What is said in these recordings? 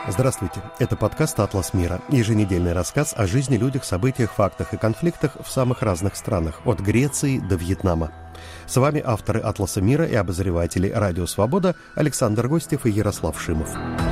Здравствуйте, это подкаст «Атлас мира», еженедельный рассказ о жизни, людях, событиях, фактах и конфликтах в самых разных странах, от Греции до Вьетнама. С вами авторы «Атласа мира» и обозреватели «Радио Свобода» Александр Гостев и Ярослав Шимов.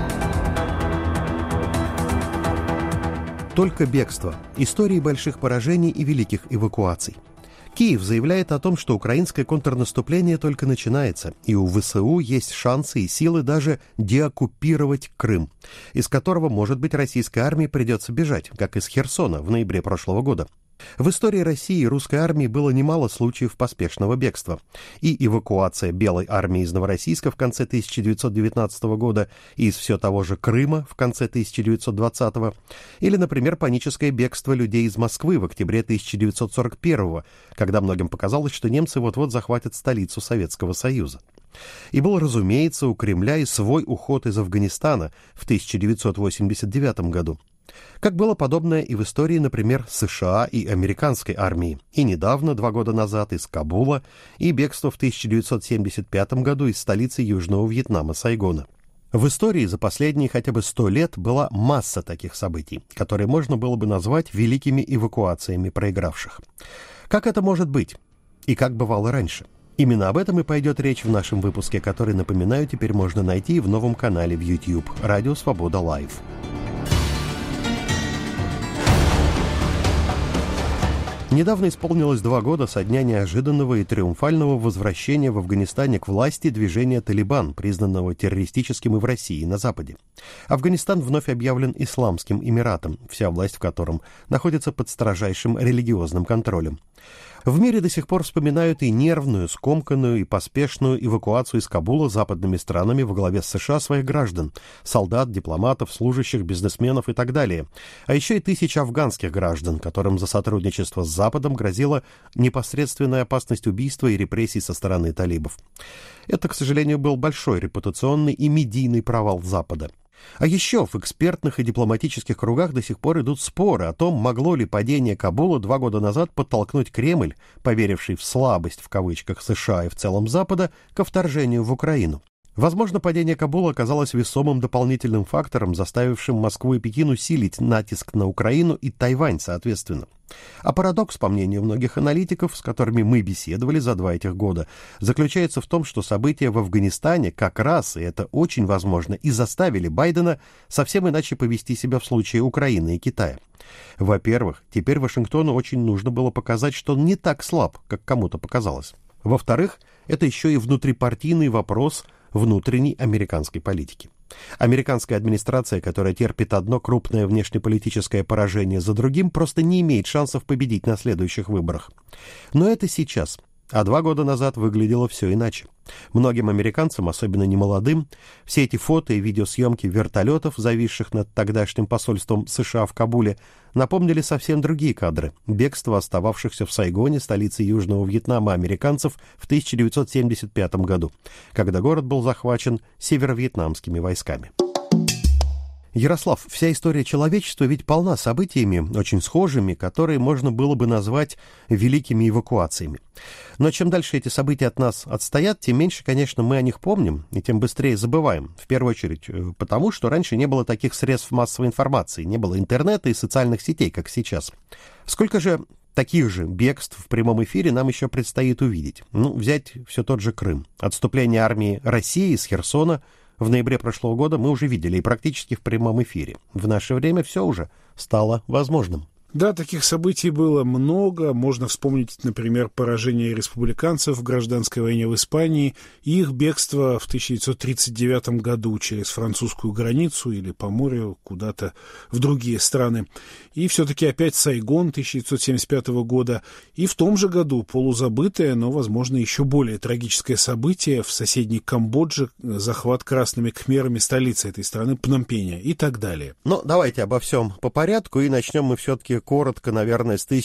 Только бегство. Истории больших поражений и великих эвакуаций. Киев заявляет о том, что украинское контрнаступление только начинается, и у ВСУ есть шансы и силы даже деоккупировать Крым, из которого, может быть, российской армии придется бежать, как из Херсона в ноябре прошлого года. В истории России и русской армии было немало случаев поспешного бегства. И эвакуация Белой армии из Новороссийска в конце 1919 года и из все того же Крыма в конце 1920-го, или, например, паническое бегство людей из Москвы в октябре 1941-го, когда многим показалось, что немцы вот-вот захватят столицу Советского Союза. И был, разумеется, у Кремля и свой уход из Афганистана в 1989 году. Как было подобное и в истории, например, США и американской армии, и недавно, 2 года назад, из Кабула, и бегство в 1975 году из столицы Южного Вьетнама, Сайгона. В истории за последние хотя бы 100 лет была масса таких событий, которые можно было бы назвать великими эвакуациями проигравших. Как это может быть? И как бывало раньше? Именно об этом и пойдет речь в нашем выпуске, который, напоминаю, теперь можно найти в новом канале в YouTube «Радио Свобода Лайв». Недавно исполнилось 2 года со дня неожиданного и триумфального возвращения в Афганистане к власти движения «Талибан», признанного террористическим и в России, и на Западе. Афганистан вновь объявлен Исламским Эмиратом, вся власть в котором находится под строжайшим религиозным контролем. В мире до сих пор вспоминают и нервную, скомканную и поспешную эвакуацию из Кабула западными странами во главе с США своих граждан, солдат, дипломатов, служащих, бизнесменов и так далее. А еще и тысяч афганских граждан, которым за сотрудничество с Западом грозила непосредственная опасность убийства и репрессий со стороны талибов. Это, к сожалению, был большой репутационный и медийный провал Запада. А еще в экспертных и дипломатических кругах до сих пор идут споры о том, могло ли падение Кабула 2 года назад подтолкнуть Кремль, поверивший в «слабость» в кавычках США и в целом Запада, ко вторжению в Украину. Возможно, падение Кабула оказалось весомым дополнительным фактором, заставившим Москву и Пекин усилить натиск на Украину и Тайвань, соответственно. А парадокс, по мнению многих аналитиков, с которыми мы беседовали за 2 этих года, заключается в том, что события в Афганистане как раз, и это очень возможно, и заставили Байдена совсем иначе повести себя в случае Украины и Китая. Во-первых, теперь Вашингтону очень нужно было показать, что он не так слаб, как кому-то показалось. Во-вторых, это еще и внутрипартийный вопрос внутренней американской политики. Американская администрация, которая терпит одно крупное внешнеполитическое поражение за другим, просто не имеет шансов победить на следующих выборах. Но это сейчас. А 2 года назад выглядело все иначе. Многим американцам, особенно немолодым, все эти фото и видеосъемки вертолетов, зависших над тогдашним посольством США в Кабуле, напомнили совсем другие кадры бегства остававшихся в Сайгоне, столице Южного Вьетнама, американцев в 1975 году, когда город был захвачен северо-вьетнамскими войсками. Ярослав, вся история человечества ведь полна событиями, очень схожими, которые можно было бы назвать великими эвакуациями. Но чем дальше эти события от нас отстоят, тем меньше, конечно, мы о них помним, и тем быстрее забываем. В первую очередь потому, что раньше не было таких средств массовой информации, не было интернета и социальных сетей, как сейчас. Сколько же таких же бегств в прямом эфире нам еще предстоит увидеть? Взять все тот же Крым. Отступление армии России из Херсона в ноябре прошлого года мы уже видели и практически в прямом эфире. В наше время все уже стало возможным. Да, таких событий было много. Можно вспомнить, например, поражение республиканцев в гражданской войне в Испании и их бегство в 1939 году через французскую границу или по морю куда-то в другие страны. И все-таки опять Сайгон 1975 года. И в том же году полузабытое, но, возможно, еще более трагическое событие в соседней Камбодже, захват красными кхмерами столицы этой страны Пномпеня и так далее. Но давайте обо всем по порядку, и начнем мы все-таки коротко, наверное, с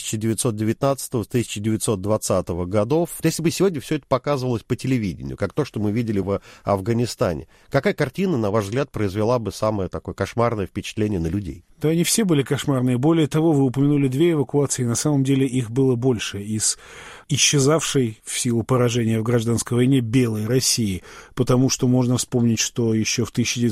1919-1920 годов. Если бы сегодня все это показывалось по телевидению, как то, что мы видели в Афганистане, какая картина, на ваш взгляд, произвела бы самое такое кошмарное впечатление на людей? Да, они все были кошмарные. Более того, вы упомянули 2 эвакуации, на самом деле их было больше. Из исчезавшей в силу поражения в гражданской войне белой России, потому что можно вспомнить, что еще в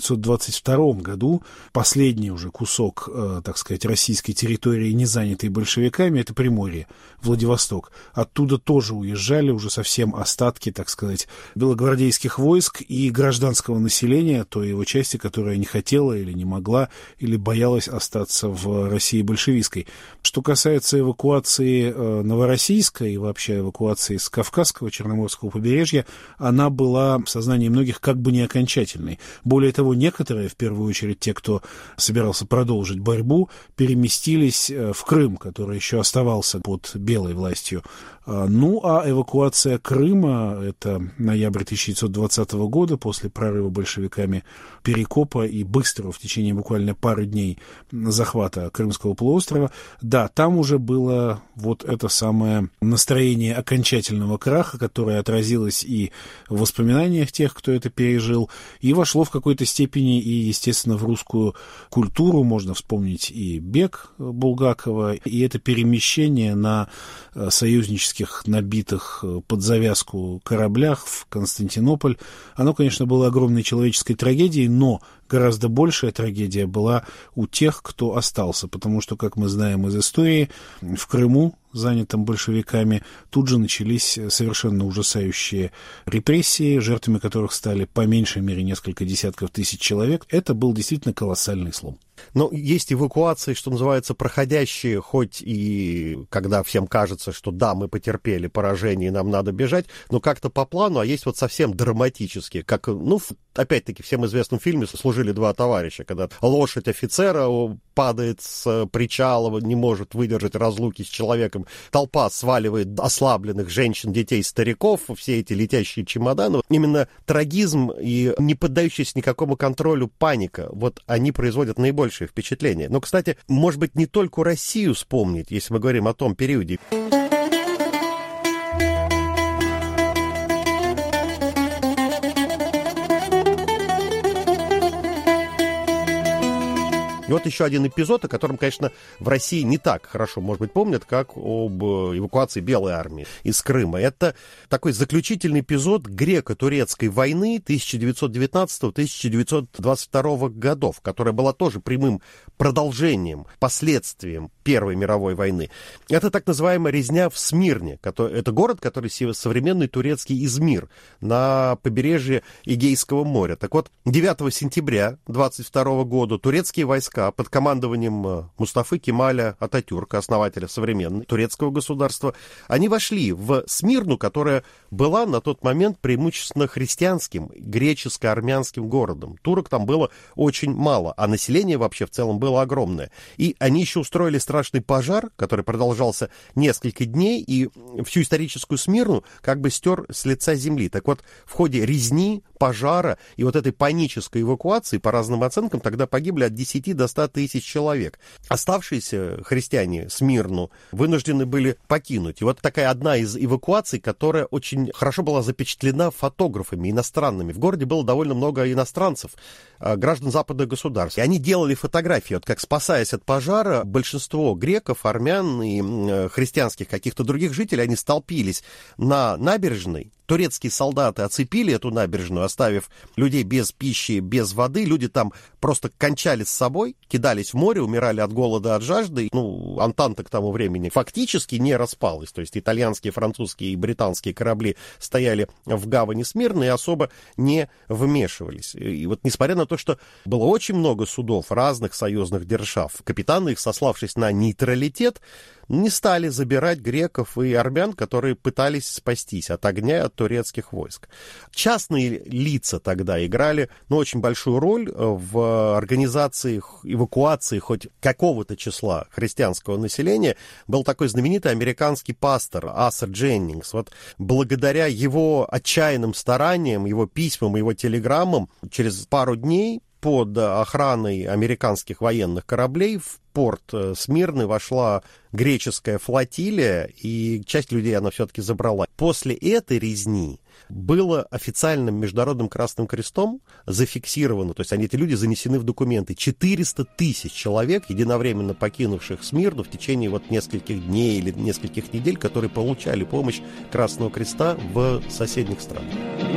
1922 году последний уже кусок, так сказать, российской территории, не занятой большевиками, это Приморье, Владивосток. Оттуда тоже уезжали уже совсем остатки, так сказать, белогвардейских войск и гражданского населения, той его части, которая не хотела или не могла, или боялась остаться в России большевистской. Что касается эвакуации Новороссийска и вообще эвакуации с Кавказского, Черноморского побережья, она была в сознании многих как бы не окончательной. Более того, некоторые, в первую очередь те, кто собирался продолжить борьбу, переместились в Крым, который еще оставался под белой властью. Ну, а эвакуация Крыма, это ноябрь 1920 года, после прорыва большевиками Перекопа и быстрого в течение буквально пары дней захвата Крымского полуострова, да, там уже было вот это самое настроение окончательного краха, которое отразилось и в воспоминаниях тех, кто это пережил, и вошло в какой-то степени и, естественно, в русскую культуру. Можно вспомнить и бег Булгакова, и это перемещение на союзнических, набитых под завязку кораблях в Константинополь. Оно, конечно, было огромной человеческой трагедией, но гораздо большая трагедия была у тех, кто остался, потому что, как мы знаем из истории, в Крыму, занятом большевиками, тут же начались совершенно ужасающие репрессии, жертвами которых стали по меньшей мере несколько десятков тысяч человек. Это был действительно колоссальный слом. Но есть эвакуации, что называется, проходящие, хоть и когда всем кажется, что да, мы потерпели поражение и нам надо бежать, но как-то по плану, а есть вот совсем драматические, как, ну, опять-таки, всем известном фильме «Служили два товарища», когда лошадь офицера падает с причала, не может выдержать разлуки с человеком, толпа сваливает ослабленных женщин, детей, стариков, все эти летящие чемоданы. Именно трагизм и не поддающийся никакому контролю паника, вот они производят наибольшее впечатление. Но, кстати, может быть, не только Россию вспомнить, если мы говорим о том периоде. И вот еще один эпизод, о котором, конечно, в России не так хорошо, может быть, помнят, как об эвакуации Белой армии из Крыма. Это такой заключительный эпизод греко-турецкой войны 1919-1922 годов, которая была тоже прямым продолжением, последствием Первой мировой войны. Это так называемая резня в Смирне. Это город, который современный турецкий Измир на побережье Эгейского моря. Так вот, 9 сентября 1922 года турецкие войска под командованием Мустафы Кемаля Ататюрка, основателя современного турецкого государства, они вошли в Смирну, которая была на тот момент преимущественно христианским, греческо-армянским городом. Турок там было очень мало, а население вообще в целом было огромное. И они еще устроили страшный пожар, который продолжался несколько дней, и всю историческую Смирну как бы стер с лица земли. Так вот, в ходе резни, пожара и вот этой панической эвакуации, по разным оценкам, тогда погибли от 10 до 100 тысяч человек. Оставшиеся христиане Смирну вынуждены были покинуть. И вот такая одна из эвакуаций, которая очень хорошо была запечатлена фотографами иностранными. В городе было довольно много иностранцев, граждан западных государств. И они делали фотографии, вот как, спасаясь от пожара, большинство греков, армян и христианских каких-то других жителей, они столпились на набережной. Турецкие солдаты оцепили эту набережную, оставив людей без пищи, без воды. Люди там просто кончали с собой, кидались в море, умирали от голода, от жажды. Ну, Антанта к тому времени фактически не распалась. То есть итальянские, французские и британские корабли стояли в гавани Смирны и особо не вмешивались. И вот несмотря на то, что было очень много судов разных союзных держав, капитаны их, сославшись на нейтралитет, не стали забирать греков и армян, которые пытались спастись от огня, от турецких войск. Частные лица тогда играли, очень большую роль в организации эвакуации хоть какого-то числа христианского населения. Был такой знаменитый американский пастор Аса Дженнингс. Вот благодаря его отчаянным стараниям, его письмам, его телеграммам, через пару дней под охраной американских военных кораблей в порт Смирны вошла греческая флотилия, и часть людей она все-таки забрала. После этой резни было официальным Международным Красным Крестом зафиксировано, то есть эти люди занесены в документы, 400 тысяч человек, единовременно покинувших Смирну в течение нескольких дней или нескольких недель, которые получали помощь Красного Креста в соседних странах.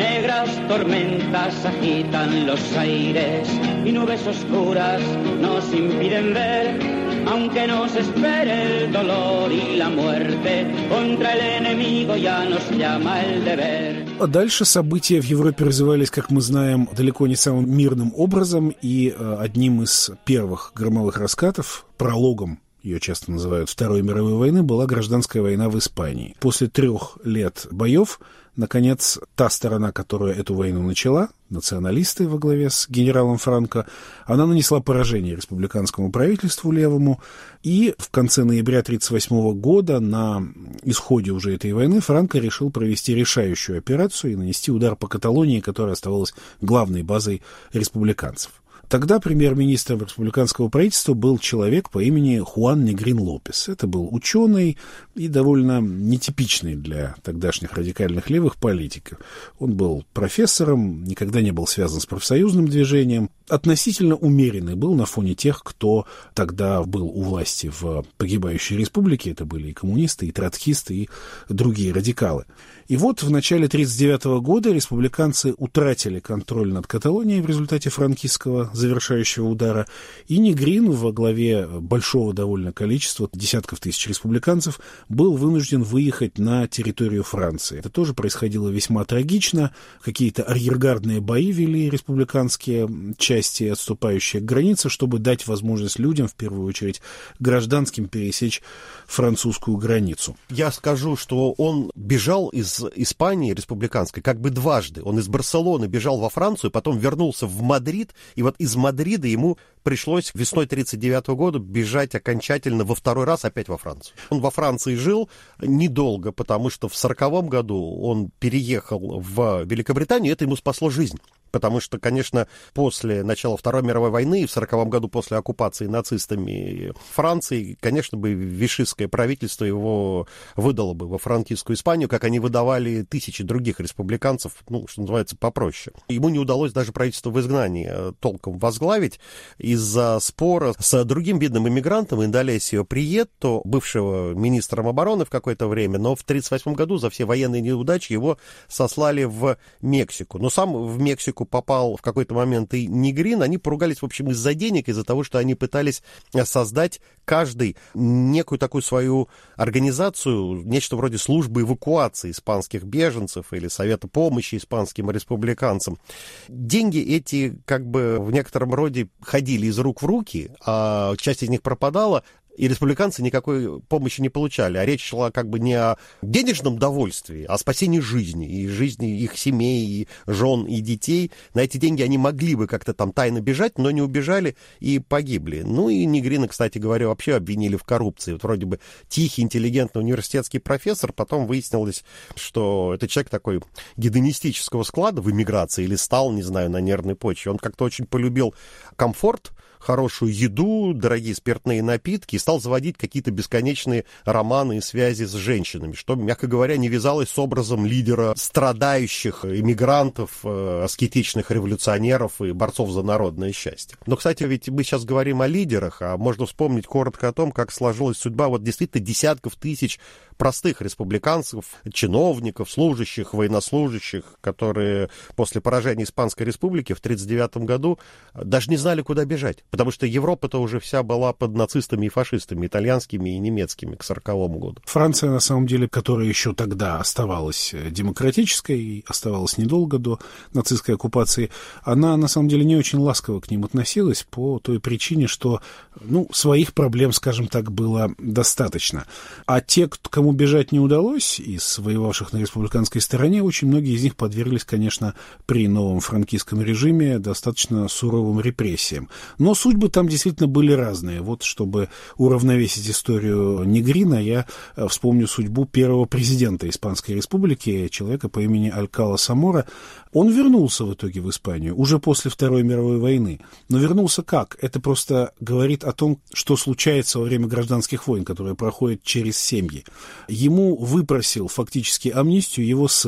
Aunque nos espere el dolor y la muerte, contra el enemigo ya nos llama el deber. А дальше события в Европе развивались, как мы знаем, далеко не самым мирным образом, и одним из первых громовых раскатов, прологом, ее часто называют Второй мировой войны, была гражданская война в Испании. После 3 лет боев, наконец, та сторона, которая эту войну начала, националисты во главе с генералом Франко, она нанесла поражение республиканскому правительству левому, и в конце ноября 1938 года, на исходе уже этой войны, Франко решил провести решающую операцию и нанести удар по Каталонии, которая оставалась главной базой республиканцев. Тогда премьер-министром республиканского правительства был человек по имени Хуан Негрин Лопес. Это был ученый и довольно нетипичный для тогдашних радикальных левых политиков. Он был профессором, никогда не был связан с профсоюзным движением, относительно умеренный был на фоне тех, кто тогда был у власти в погибающей республике. Это были и коммунисты, и троцкисты, и другие радикалы. И в начале 1939 года республиканцы утратили контроль над Каталонией в результате франкистского завершающего удара, и Негрин во главе большого довольно количества, десятков тысяч республиканцев, был вынужден выехать на территорию Франции. Это тоже происходило весьма трагично. Какие-то арьергардные бои вели республиканские части, отступающие к границе, чтобы дать возможность людям, в первую очередь гражданским, пересечь французскую границу. Я скажу, что он бежал из Испании республиканской как бы дважды. Он из Барселоны бежал во Францию, потом вернулся в Мадрид, и из Мадрида ему пришлось весной 1939 года бежать окончательно во второй раз опять во Францию. Он во Франции жил недолго, потому что в 1940 году он переехал в Великобританию, и это ему спасло жизнь. Потому что, конечно, после начала Второй мировой войны и в 1940 году после оккупации нацистами Франции, конечно, бы вишистское правительство его выдало бы во франкистскую Испанию, как они выдавали тысячи других республиканцев, что называется, попроще. Ему не удалось даже правительство в изгнании толком возглавить из-за спора с другим видным иммигрантом Индалесио Приетто, бывшего министром обороны в какое-то время, но в 1938 году за все военные неудачи его сослали в Мексику. Но сам в Мексику попал в какой-то момент и Негрин, они поругались, в общем, из-за денег, из-за того, что они пытались создать каждый некую такую свою организацию, нечто вроде службы эвакуации испанских беженцев или совета помощи испанским республиканцам. Деньги эти в некотором роде ходили из рук в руки, а часть из них пропадала, и республиканцы никакой помощи не получали. А речь шла не о денежном довольствии, а о спасении жизни, и жизни их семей, и жен, и детей. На эти деньги они могли бы как-то тайно бежать, но не убежали и погибли. И Негрина, кстати говоря, вообще обвинили в коррупции. Вроде бы тихий, интеллигентный университетский профессор, потом выяснилось, что это человек такой гедонистического склада в эмиграции, или стал, не знаю, на нервной почве. Он как-то очень полюбил комфорт, хорошую еду, дорогие спиртные напитки, и стал заводить какие-то бесконечные романы и связи с женщинами, что, мягко говоря, не вязалось с образом лидера страдающих иммигрантов, аскетичных революционеров и борцов за народное счастье. Но, кстати, ведь мы сейчас говорим о лидерах, а можно вспомнить коротко о том, как сложилась судьба действительно десятков тысяч простых республиканцев, чиновников, служащих, военнослужащих, которые после поражения Испанской республики в 1939 году даже не знали, куда бежать. Потому что Европа-то уже вся была под нацистами и фашистами, итальянскими и немецкими к 1940 году. Франция, на самом деле, которая еще тогда оставалась демократической, оставалась недолго до нацистской оккупации, она, на самом деле, не очень ласково к ним относилась по той причине, что, своих проблем, скажем так, было достаточно. А те, кому бежать не удалось, из воевавших на республиканской стороне, очень многие из них подверглись, конечно, при новом франкистском режиме достаточно суровым репрессиям. Но судьбы там действительно были разные. Чтобы уравновесить историю Негрина, я вспомню судьбу первого президента Испанской республики, человека по имени Алькала Самора. Он вернулся в итоге в Испанию уже после Второй мировой войны. Но вернулся как? Это просто говорит о том, что случается во время гражданских войн, которые проходят через семьи. Ему выпросил фактически амнистию его сын.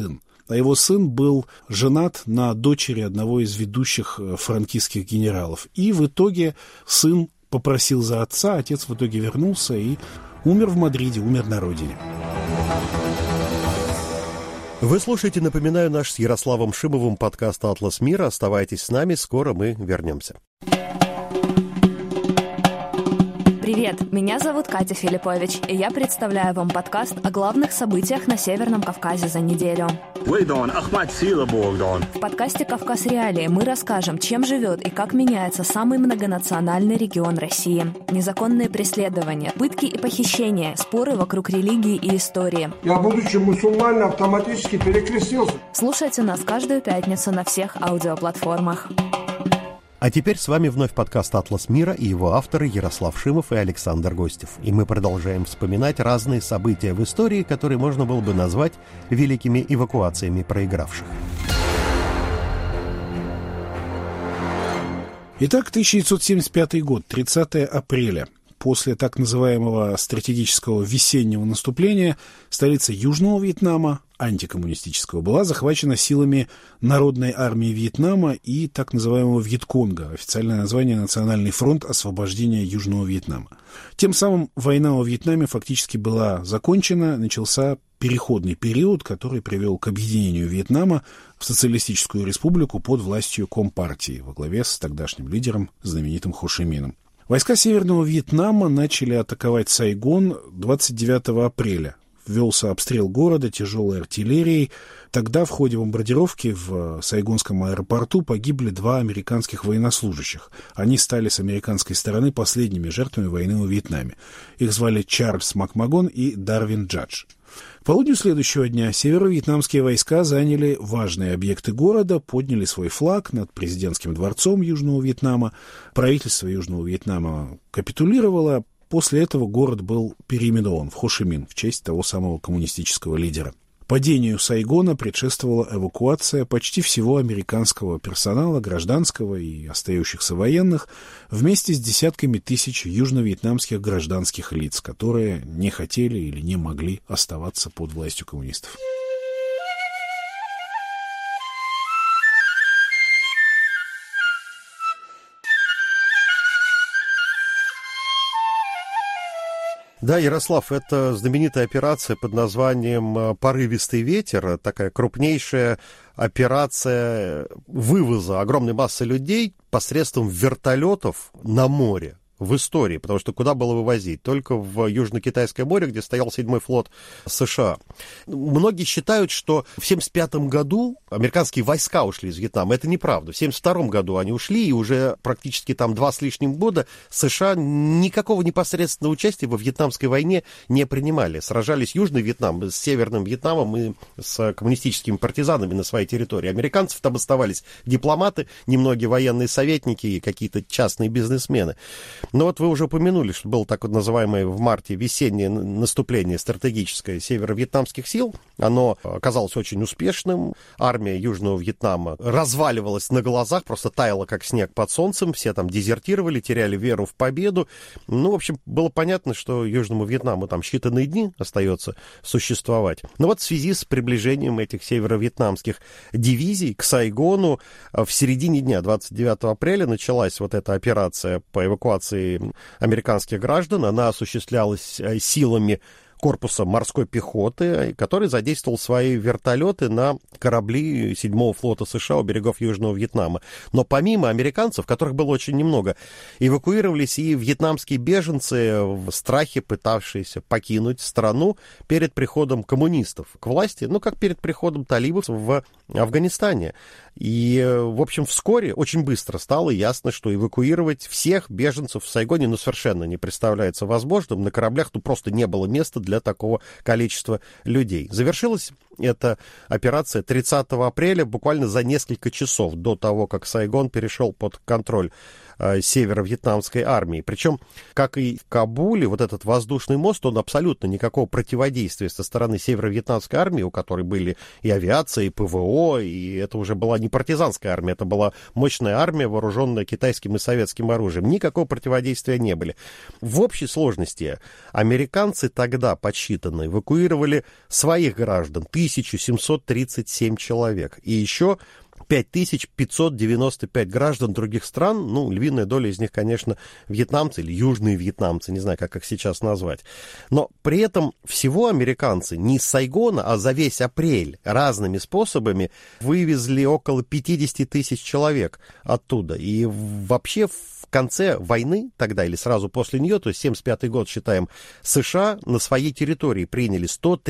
а его сын был женат на дочери одного из ведущих франкистских генералов. И в итоге сын попросил за отца, отец в итоге вернулся и умер в Мадриде, умер на родине. Вы слушаете, напоминаю, наш с Ярославом Шимовым подкаст «Атлас мира». Оставайтесь с нами, скоро мы вернемся. Привет, меня зовут Катя Филиппович, и я представляю вам подкаст о главных событиях на Северном Кавказе за неделю. В подкасте «Кавказ Реалии» мы расскажем, чем живет и как меняется самый многонациональный регион России. Незаконные преследования, пытки и похищения, споры вокруг религии и истории. Я, будучи мусульманином, автоматически перекрестился. Слушайте нас каждую пятницу на всех аудиоплатформах. А теперь с вами вновь подкаст «Атлас мира» и его авторы Ярослав Шимов и Александр Гостев. И мы продолжаем вспоминать разные события в истории, которые можно было бы назвать великими эвакуациями проигравших. Итак, 1975 год, 30 апреля. После так называемого стратегического весеннего наступления столица Южного Вьетнама, антикоммунистического, была захвачена силами Народной армии Вьетнама и так называемого Вьетконга, официальное название Национальный фронт освобождения Южного Вьетнама. Тем самым война во Вьетнаме фактически была закончена, начался переходный период, который привел к объединению Вьетнама в социалистическую республику под властью Компартии во главе с тогдашним лидером, знаменитым Хо Ши Мином. Войска Северного Вьетнама начали атаковать Сайгон 29 апреля. Ввелся обстрел города тяжелой артиллерией. Тогда в ходе бомбардировки в Сайгонском аэропорту погибли 2 американских военнослужащих. Они стали с американской стороны последними жертвами войны во Вьетнаме. Их звали Чарльз Макмагон и Дарвин Джадж. К полудню следующего дня северо-вьетнамские войска заняли важные объекты города, подняли свой флаг над президентским дворцом Южного Вьетнама. Правительство Южного Вьетнама капитулировало. После этого город был переименован в Хо Ши Мин в честь того самого коммунистического лидера. Падению Сайгона предшествовала эвакуация почти всего американского персонала, гражданского и остающихся военных, вместе с десятками тысяч южно-вьетнамских гражданских лиц, которые не хотели или не могли оставаться под властью коммунистов. Да, Ярослав, это знаменитая операция под названием «Порывистый ветер», такая крупнейшая операция вывоза огромной массы людей посредством вертолетов на море в истории, потому что куда было вывозить? Только в Южно-Китайское море, где стоял 7-й флот США. Многие считают, что в 1975 году американские войска ушли из Вьетнама. Это неправда. В 1972 году они ушли, и уже практически там 2 с лишним года США никакого непосредственного участия во Вьетнамской войне не принимали. Сражались Южный Вьетнам с Северным Вьетнамом и с коммунистическими партизанами на своей территории. Американцев там оставались дипломаты, немногие военные советники и какие-то частные бизнесмены. Но вот вы уже упомянули, что было так вот называемое в марте весеннее наступление стратегическое северо-вьетнамских сил. Оно оказалось очень успешным. Армия Южного Вьетнама разваливалась на глазах, просто таяла как снег под солнцем. Все там дезертировали, теряли веру в победу. Ну, в общем, было понятно, что Южному Вьетнаму там считанные дни остается существовать. Но вот в связи с приближением этих северо-вьетнамских дивизий к Сайгону в середине дня, 29 апреля, началась вот эта операция по эвакуации американских граждан. Она осуществлялась силами корпуса морской пехоты, который задействовал свои вертолеты на корабли 7-го флота США у берегов Южного Вьетнама. Но помимо американцев, которых было очень немного, эвакуировались и вьетнамские беженцы, в страхе пытавшиеся покинуть страну перед приходом коммунистов к власти, ну, как перед приходом талибов в Афганистане. И, в общем, вскоре, очень быстро стало ясно, что эвакуировать всех беженцев в Сайгоне, ну, совершенно не представляется возможным. На кораблях, ну, просто не было места для такого количества людей. Завершилась эта операция 30 апреля, буквально за несколько часов до того, как Сайгон перешел под контроль северо-вьетнамской армии. Причем, как и в Кабуле, вот этот воздушный мост, он абсолютно никакого противодействия со стороны северо-вьетнамской армии, у которой были и авиация, и ПВО, и это уже была не партизанская армия, это была мощная армия, вооруженная китайским и советским оружием. Никакого противодействия не было. В общей сложности американцы тогда, подсчитанно, эвакуировали своих граждан, 1737 человек. И еще 5595 граждан других стран, ну, львиная доля из них, конечно, вьетнамцы или южные вьетнамцы, не знаю, как их сейчас назвать. Но при этом всего американцы не из Сайгона, а за весь апрель разными способами вывезли около 50 тысяч человек оттуда. И вообще в конце войны тогда, или сразу после нее, то есть 1975 год, считаем, США на своей территории приняли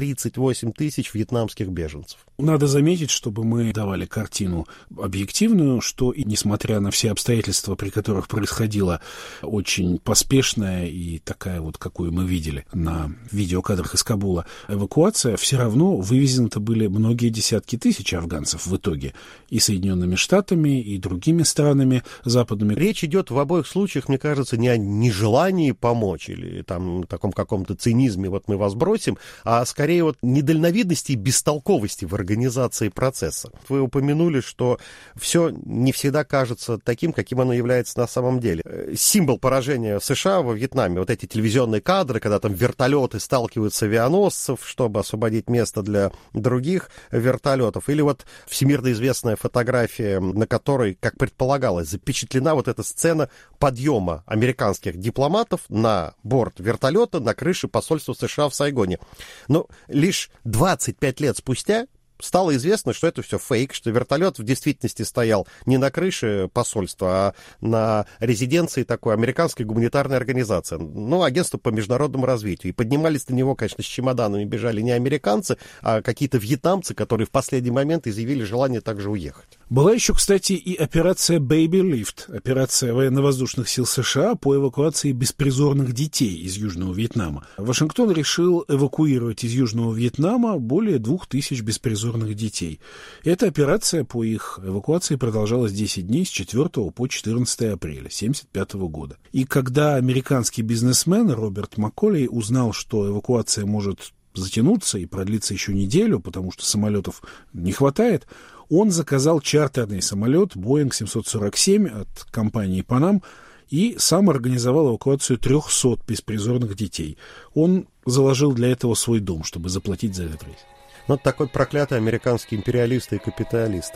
138 тысяч вьетнамских беженцев. Надо заметить, чтобы мы давали картину объективную, что, и несмотря на все обстоятельства, при которых происходила очень поспешная и такая вот, какую мы видели на видеокадрах из Кабула, эвакуация, все равно вывезены-то были многие десятки тысяч афганцев в итоге и Соединенными Штатами, и другими странами западными. Речь идет в обоих случаях, мне кажется, не о нежелании помочь или там таком каком-то цинизме, вот мы вас бросим, а скорее вот недальновидности и бестолковости в организации процесса. Вы упомянули, что все не всегда кажется таким, каким оно является на самом деле. Символ поражения США во Вьетнаме, вот эти телевизионные кадры, когда там вертолеты сталкиваются с авианосцев, чтобы освободить место для других вертолетов, или вот всемирно известная фотография, на которой, как предполагалось, запечатлена вот эта сцена подъема американских дипломатов на борт вертолета на крыше посольства США в Сайгоне. Но лишь 25 лет спустя стало известно, что это все фейк, что вертолет в действительности стоял не на крыше посольства, а на резиденции такой американской гуманитарной организации, ну, агентство по международному развитию. И поднимались на него, конечно, с чемоданами бежали не американцы, а какие-то вьетнамцы, которые в последний момент изъявили желание также уехать. Была еще, кстати, и операция Baby Lift, операция военно-воздушных сил США по эвакуации беспризорных детей из Южного Вьетнама. Вашингтон решил эвакуировать из Южного Вьетнама более 2000 беспризорных детей. Эта операция по их эвакуации продолжалась 10 дней с 4 по 14 апреля 1975 года. И когда американский бизнесмен Роберт Макколей узнал, что эвакуация может затянуться и продлиться еще неделю, потому что самолетов не хватает, он заказал чартерный самолет Boeing 747 от компании Pan Am и сам организовал эвакуацию 300 беспризорных детей. Он заложил для этого свой дом, чтобы заплатить за этот рейс. Ну, такой проклятый американский империалист и капиталист.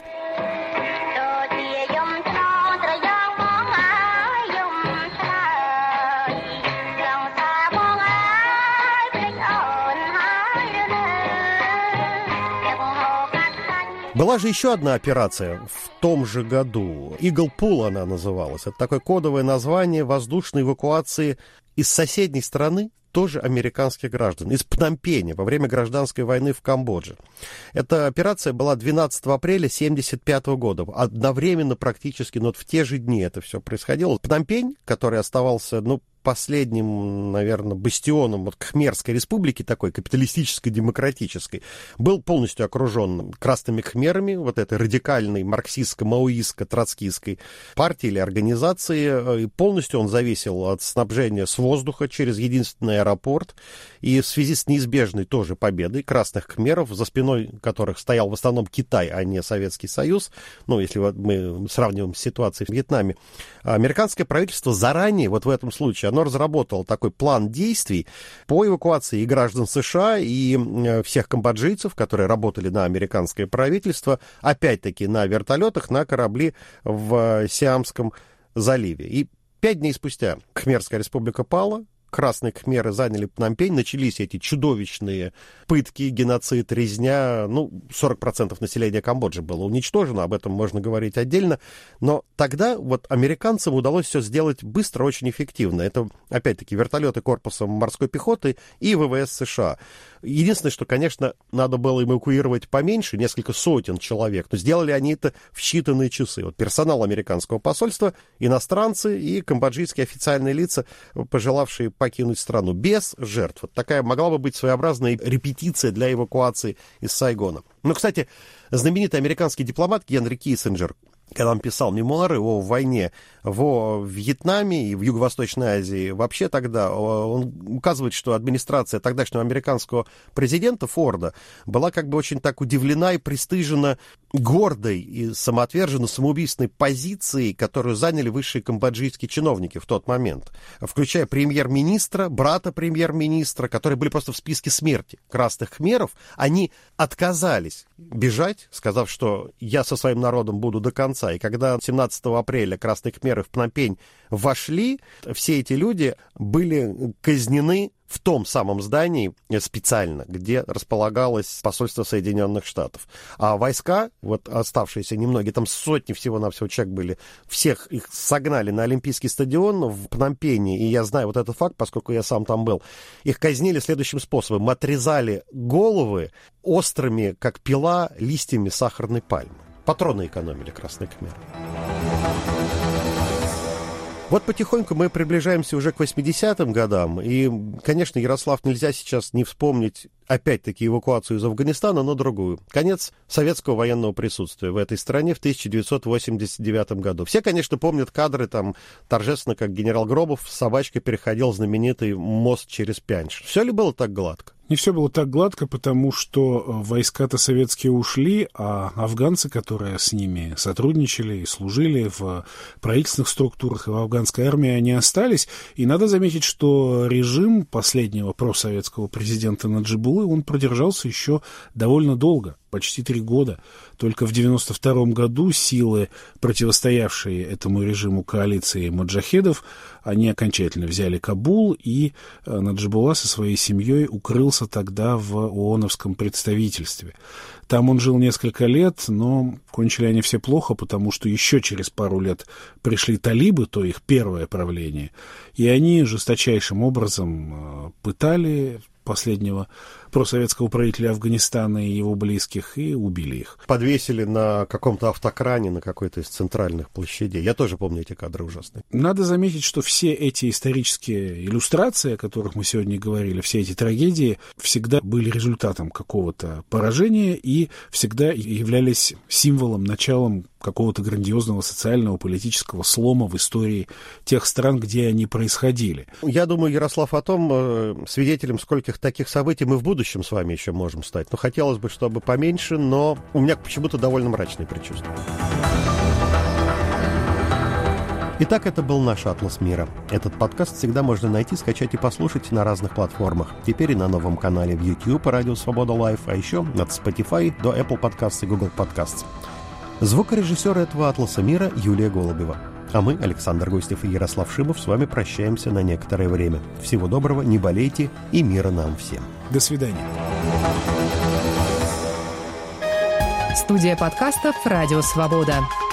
Была же еще одна операция в том же году. Eagle Pool она называлась. Это такое кодовое название воздушной эвакуации из соседней страны, тоже американских граждан, из Пномпеня во время гражданской войны в Камбодже. Эта операция была 12 апреля 1975 года. Одновременно практически, но в те же дни это все происходило. Пномпень, который оставался, последним, наверное, бастионом вот Кхмерской республики, такой капиталистической, демократической, был полностью окружен красными кхмерами, вот этой радикальной марксистско-маоистско-троцкистской партии или организации. И полностью он зависел от снабжения с воздуха через единственный аэропорт. И в связи с неизбежной тоже победой красных кхмеров, за спиной которых стоял в основном Китай, а не Советский Союз, если вот мы сравниваем с ситуацией в Вьетнаме, американское правительство заранее, вот в этом случае, оно разработало такой план действий по эвакуации и граждан США, и всех камбоджийцев, которые работали на американское правительство, опять-таки на вертолетах, на корабли в Сиамском заливе. И 5 дней спустя Кхмерская республика пала, красные кхмеры заняли Пномпень, начались эти чудовищные пытки, геноцид, резня. 40% населения Камбоджи было уничтожено, об этом можно говорить отдельно. Но тогда вот американцам удалось все сделать быстро, очень эффективно. Это, опять-таки, вертолеты корпуса морской пехоты и ВВС США. Единственное, что, конечно, надо было эвакуировать поменьше, несколько сотен человек, но сделали они это в считанные часы. Вот персонал американского посольства, иностранцы и камбоджийские официальные лица, пожелавшие покинуть страну без жертв. Вот такая могла бы быть своеобразная репетиция для эвакуации из Сайгона. Кстати, знаменитый американский дипломат Генри Киссинджер когда он писал мемуары о войне во Вьетнаме и в Юго-Восточной Азии, вообще тогда он указывает, что администрация тогдашнего американского президента Форда была как бы очень так удивлена и пристыжена гордой и самоотверженно самоубийственной позицией, которую заняли высшие камбоджийские чиновники в тот момент, включая премьер-министра, брата премьер-министра, которые были просто в списке смерти красных кхмеров. Они отказались бежать, сказав, что я со своим народом буду до конца. И когда 17 апреля красные кхмеры в Пномпень вошли, все эти люди были казнены в том самом здании специально, где располагалось посольство Соединенных Штатов. А войска, вот оставшиеся немногие, там сотни всего-навсего человек были, всех их согнали на Олимпийский стадион в Пномпене, и я знаю вот этот факт, поскольку я сам там был. Их казнили следующим способом. Отрезали головы острыми, как пила, листьями сахарной пальмы. Патроны экономили красные кхмеры. Вот потихоньку мы приближаемся уже к 80-м годам, и, конечно, Ярослав, нельзя сейчас не вспомнить опять-таки эвакуацию из Афганистана, но другую. Конец советского военного присутствия в этой стране в 1989 году. Все, конечно, помнят кадры там торжественно, как генерал Гробов с собачкой переходил знаменитый мост через Пянш. Все ли было так гладко? Не все было так гладко, потому что войска-то советские ушли, а афганцы, которые с ними сотрудничали и служили в правительственных структурах и в афганской армии, они остались. И надо заметить, что режим последнего просоветского президента Наджибуллы, он продержался еще довольно долго. Почти 3 года. Только в 1992 году силы, противостоявшие этому режиму коалиции маджахедов, они окончательно взяли Кабул, и Наджибулла со своей семьей укрылся тогда в ООНовском представительстве. Там он жил несколько лет, но кончили они все плохо, потому что еще через пару лет пришли талибы, то их первое правление, и они жесточайшим образом пытали последнего просоветского правителя Афганистана и его близких, и убили их. Подвесили на каком-то автокране на какой-то из центральных площадей. Я тоже помню эти кадры ужасные. Надо заметить, что все эти исторические иллюстрации, о которых мы сегодня говорили, все эти трагедии всегда были результатом какого-то поражения и всегда являлись символом, началом какого-то грандиозного социального, политического слома в истории тех стран, где они происходили. Я думаю, Ярослав, о том, свидетелем скольких таких событий мы в будущем с вами еще можем стать. Но хотелось бы, чтобы поменьше, но у меня почему-то довольно мрачные предчувствия. Итак, это был наш «Атлас мира». Этот подкаст всегда можно найти, скачать и послушать на разных платформах. Теперь и на новом канале в YouTube «Радио Свобода Лайв», а еще от Spotify до Apple Podcasts и Google Podcasts. Звукорежиссер этого «Атласа мира» Юлия Голубева. А мы, Александр Гостев и Ярослав Шимов, с вами прощаемся на некоторое время. Всего доброго, не болейте и мира нам всем. До свидания. Студия подкастов «Радио Свобода».